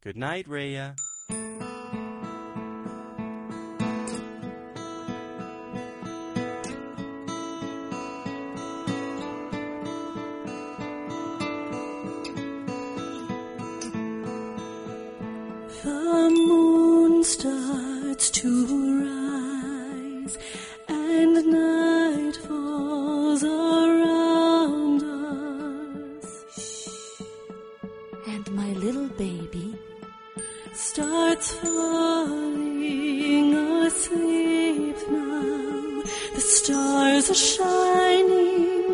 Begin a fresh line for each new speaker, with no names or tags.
Good night, Rhea.
The moon starts to rise, and night falls around us.
And my little baby
starts falling asleep now. The stars are shining